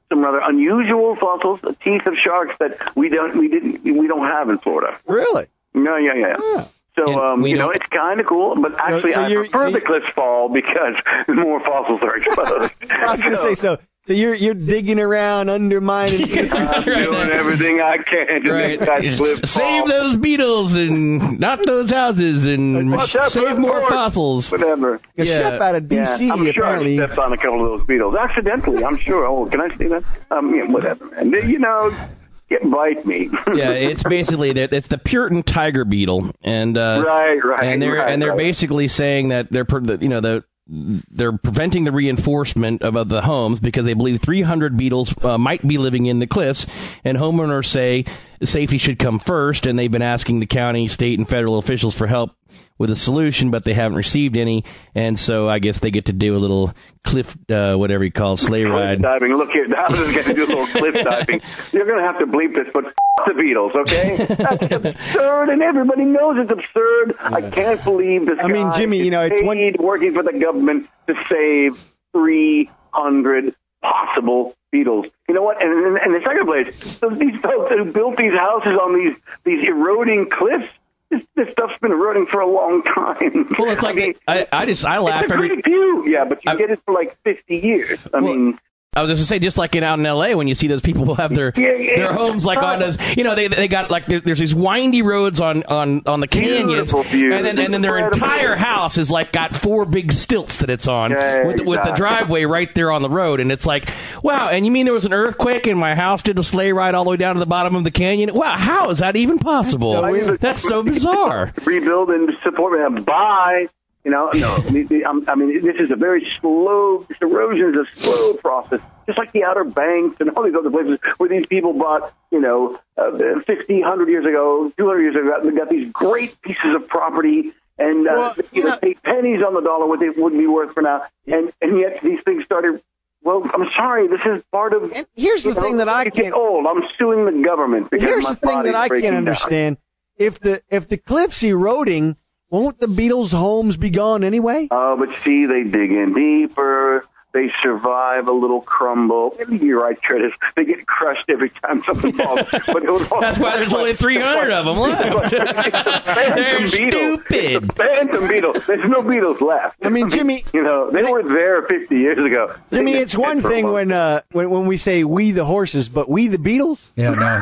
some rather unusual fossils, the teeth of sharks that we don't we didn't we don't have in Florida. Really? No, yeah, yeah. yeah. So, um, you know, it's kind of cool, but actually so I prefer the cliffs fall because more fossils are exposed. I was going to say, so So you're you're digging around, undermining. I'm doing everything I can to right. make that cliff Save fall. those beetles and not those houses and Well, that's save of more course. fossils. Whatever. A Yeah. chef out of D C Yeah, I'm sure apparently. I stepped on a couple of those beetles. Accidentally, I'm sure. Oh, can I say that? Um, yeah, whatever. And, you know, get bite me. Yeah, it's basically that it's the Puritan tiger beetle, and uh, right, right, and they're right, and they're right. basically saying that they're per- you know the. They're preventing the reinforcement of, of the homes because they believe three hundred beetles uh, might be living in the cliffs, and homeowners say safety should come first, and they've been asking the county, state, and federal officials for help with a solution, but they haven't received any, and so I guess they get to do a little cliff, uh, whatever you call it, sleigh ride. Cliff diving. Look here, I was going to do a little cliff diving. You're going to have to bleep this, but f- the Beatles, okay? That's absurd, and everybody knows it's absurd. I can't believe this I mean, guy Jimmy, you know, is it's paid one- working for the government to save three hundred possible Beatles. You know what? And, and, and the second place, those, these folks who built these houses on these, these eroding cliffs, This, this stuff's been eroding for a long time. Well, it's like I, mean, I, I just I laugh it's a every. great view, yeah, but you I, get it for like fifty years. I well, mean, I was just to say, just like in out in L A, when you see those people who have their Yeah, yeah, their homes like on those, you know, they they got like there, there's these windy roads on on on the canyons, Beautiful view. and then and then their Incredible. entire house is like got four big stilts that it's on Yeah, with with the exactly. driveway right there on the road, and it's like, wow. And you mean there was an earthquake and my house did a sleigh ride all the way down to the bottom of the canyon? Wow, how is that even possible? So weird. That's so bizarre. Rebuild and support me. Bye. You know, no. I mean, I mean, this is a very slow. This erosion is a slow process, just like the Outer Banks and all these other places where these people bought, you know, uh, fifty, one hundred years ago, two hundred years ago, they got these great pieces of property and uh, Well, you know, know- pay pennies on the dollar what they would be worth for now, and and yet these things started. Well, I'm sorry. This is part of. And here's the you know, thing that I it gets can't. old. I'm suing the government because Here's my the thing body's that I breaking can't down. understand. If the if the cliff's eroding, won't the Beatles' homes be gone anyway? Oh, but see, they dig in deeper. They survive a little crumble. Maybe you're right, Curtis. They get crushed every time something falls. But it was That's why there's only three hundred of them left. They're Beatles. stupid. It's the Phantom Beatles. There's no Beatles left. I mean, Jimmy- You know, they were there fifty years ago. Jimmy, They it's get one dead for a thing month. when uh when when we say we the horses, but we the Beatles. Yeah, no,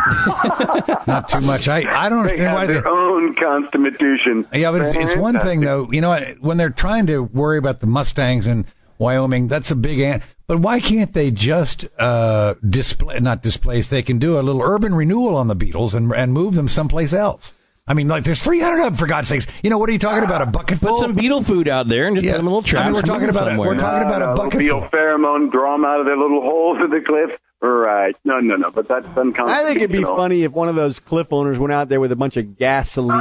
not too much. I, I don't They understand why have they. their own constitution. Yeah, but it's, it's one thing though. You know, when they're trying to worry about the Mustangs in Wyoming, that's a big ant. But why can't they just uh, display, not displace? They can do a little urban renewal on the Beatles and and move them someplace else. I mean, like there's three hundred of them for God's sakes. You know what are you talking about? A bucket Put full? some beetle food out there and just Yeah. put them in a little trap. I mean, we're talking about it. somewhere. We're talking about a Uh, bucket Beetle full. pheromone, draw them out of their little holes in the cliff. Right. No, no, no. But that's unconstitutional. I think it'd be funny if one of those cliff owners went out there with a bunch of gasoline.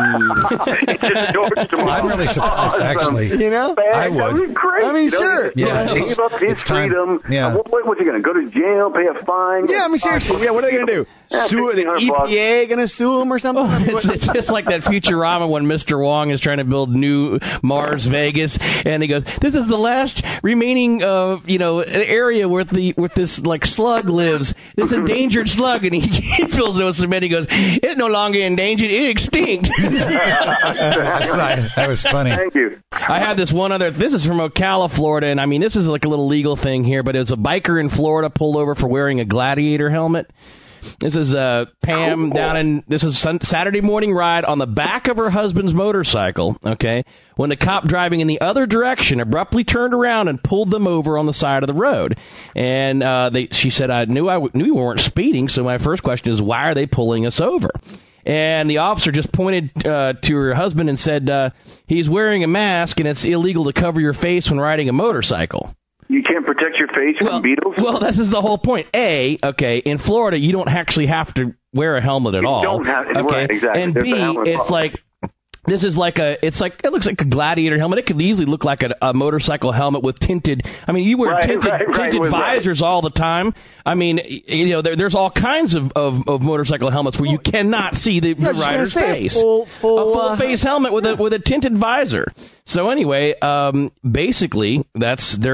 I'm really surprised, actually. You know? I would. That would be great. I mean, You know, sure. he Yeah, gave it's- up his it's time. freedom. Yeah. Uh, what, what, what's he going to go to jail, pay a fine? Yeah, I mean seriously. Yeah, what are they gonna do? Yeah, Sue the fifteen hundred E bucks. P A gonna sue him or something? It's, it's just like that Futurama when Mister Wong is trying to build new Mars Vegas, and he goes, "This is the last remaining, uh, you know, area where the with this like slug lives, this endangered slug." And he, he fills it with cement. He goes, "It's no longer endangered; it's extinct." That's right. That was funny. Thank you. I had this one other. This is from Ocala, Florida, and I mean, this is like a little legal thing here, but it was a biker in Florida pulled over for wearing a gladiator helmet. This is uh, Pam Cool. down in. This is sun, Saturday morning ride on the back of her husband's motorcycle. Okay, when the cop driving in the other direction abruptly turned around and pulled them over on the side of the road. And uh, they, she said, "I knew I w- knew you weren't speeding. So my first question is, why are they pulling us over?" And the officer just pointed uh, to her husband and said, uh, "He's wearing a mask, and it's illegal to cover your face when riding a motorcycle." You can't protect your face Well, from beetles? well, this is the whole point. A, okay, in Florida, you don't actually have to wear a helmet at You all. don't have- okay, right, exactly. and There's B, the helmet it's problem. like this is like a, it's like it looks like a gladiator helmet. It could easily look like a, a motorcycle helmet with tinted. I mean, you wear Right, tinted, right, right, tinted with that. visors all the time. I mean, you know, there, there's all kinds of, of, of motorcycle helmets where you cannot see the, Yeah, I the was just gonna rider's say, a face. full- full, a full uh, face helmet with a with a tinted visor. So anyway, um, basically, that's their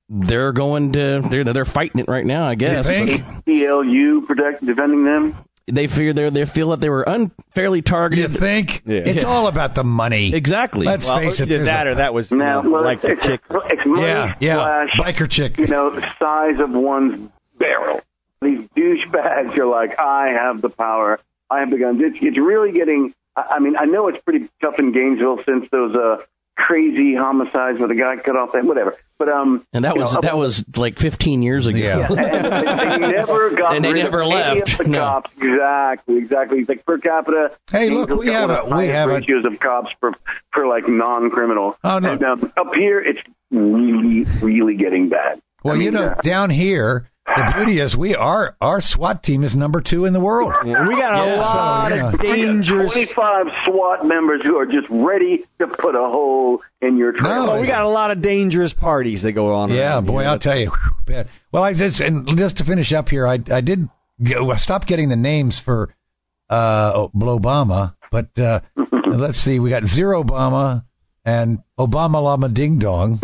they're going to they're they're fighting it right now, I guess. think? But A C L U protect defending them. they fear they they feel that they were unfairly You targeted. think? Yeah. It's Yeah. all about the money. Exactly. Let's Well, face it. either there's that a- or that was Now, you know, well, like the it's, chick. it's money Yeah, yeah. slash, Biker chick. you know, the size of one's barrel. These douchebags are like, I have the power. I have the guns. It's, it's really getting, I I mean, I know it's pretty tough in Gainesville since those uh, crazy homicides where the guy cut off that, whatever. But, um, and that you was know, that was like fifteen years ago. Yeah. and they, they never got And they rid never of any left. of the No. cops. Exactly, exactly. It's like per capita. Hey, look, Gainesville's we got have one a- of the we highest have a- ratios of cops per, per like non-criminal. Oh, no. And, um, up here, it's really, really getting bad. Well, I mean, you know, uh, down here, the beauty is we are our SWAT team is number two in the world. Yeah, we got a Yeah, lot so, of yeah. dangerous. twenty-five SWAT members who are just ready to put a hole in your trailer. No, Oh, we got a lot of dangerous parties that go on. Yeah, around boy, here. I'll tell you. whew, bad. Well, I just and just to finish up here, I I did go, I stopped getting the names for uh Obama, but uh let's see, we got Zero Obama and Obama Lama Ding Dong.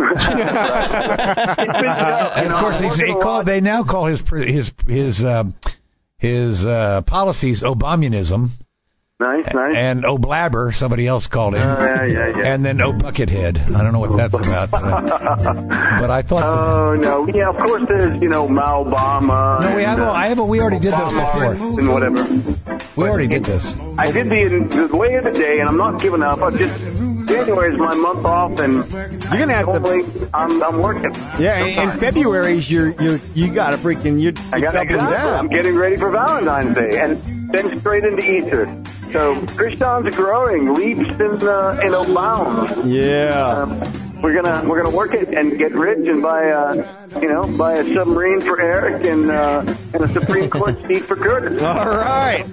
And of course, he's, he called. They now call his his his um, his uh, policies Obamunism, Nice, nice. and Oblabber. Somebody else called him, Uh, yeah, yeah, yeah. and then O'Buckethead. I don't know what that's about, but, uh, but I thought. Oh, no. Yeah, of course there's, you know, Mal Obama. no, we have. and, uh, I have. A, we already did those before. and whatever. We already did this. I did the, the way of the day, and I'm not giving up. I just January is my month off, and You're gonna have to. normally I'm I'm working. Yeah, in, in February's you're you you got a freaking you. I got up and exactly. I'm down. getting ready for Valentine's Day, and then straight into Easter. So Christian's growing leaps and uh, and no bounds. Yeah. Um, we're gonna we're gonna work it and get rich and buy uh you know buy a submarine for Eric and uh, and a Supreme Court seat for Curtis. All right.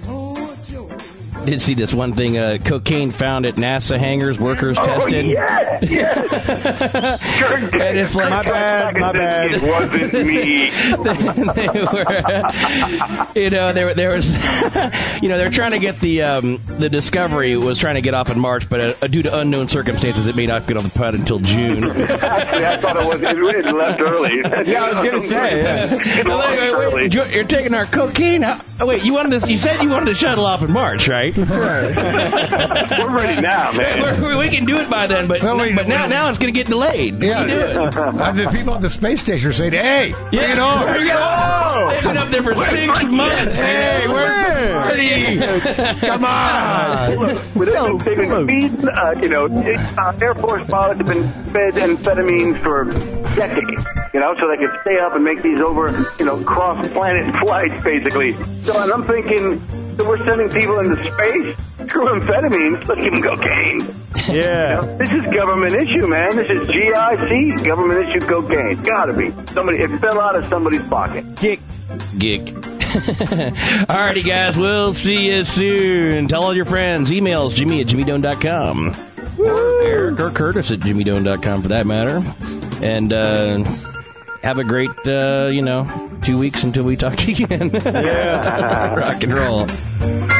Did see this one thing? Uh, cocaine found at NASA hangars. Workers Oh tested. yes, yes. And it's like My bad, my bad. It wasn't me. they were, you know, there there was, you know, they're trying to get the um, the Discovery was trying to get off in March, but uh, due to unknown circumstances, it may not get on the pod until June. Actually, I thought it was it, it left early. Yeah, I was gonna say. Yeah. It Well, left anyway, early. wait, you're, you're taking our cocaine. How, oh, wait, you wanted this? You said you wanted to shuttle off in March, right? We're ready now, man. We're, we can do it by then, but Well, we- but now now it's going to get delayed. Yeah. We can do it. And the people at the space station are saying, "Hey, bring it on! There you go. They've been up there for six months. Hey, where's the party? Come on!" With So they've been close. feeding, uh, you know, uh, Air Force pilots have been fed amphetamines for decades, you know, so they could stay up and make these over, you know, cross-planet flights, basically. So and I'm thinking, so we're sending people into space? Screw amphetamines, let's give them cocaine. Yeah. This is government issue, man. This is G I C, government issue cocaine. Gotta be. Somebody, it fell out of somebody's pocket. Kick. Gig. Alrighty, guys. We'll see you soon. Tell all your friends. Emails Jimmy at Jimmy Doan dot com. Or Eric or Curtis at Jimmy Doan dot com for that matter. And uh, have a great, uh, you know, two weeks until we talk to you again. Yeah. Rock and roll.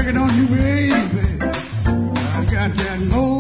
working on you, baby. I got that low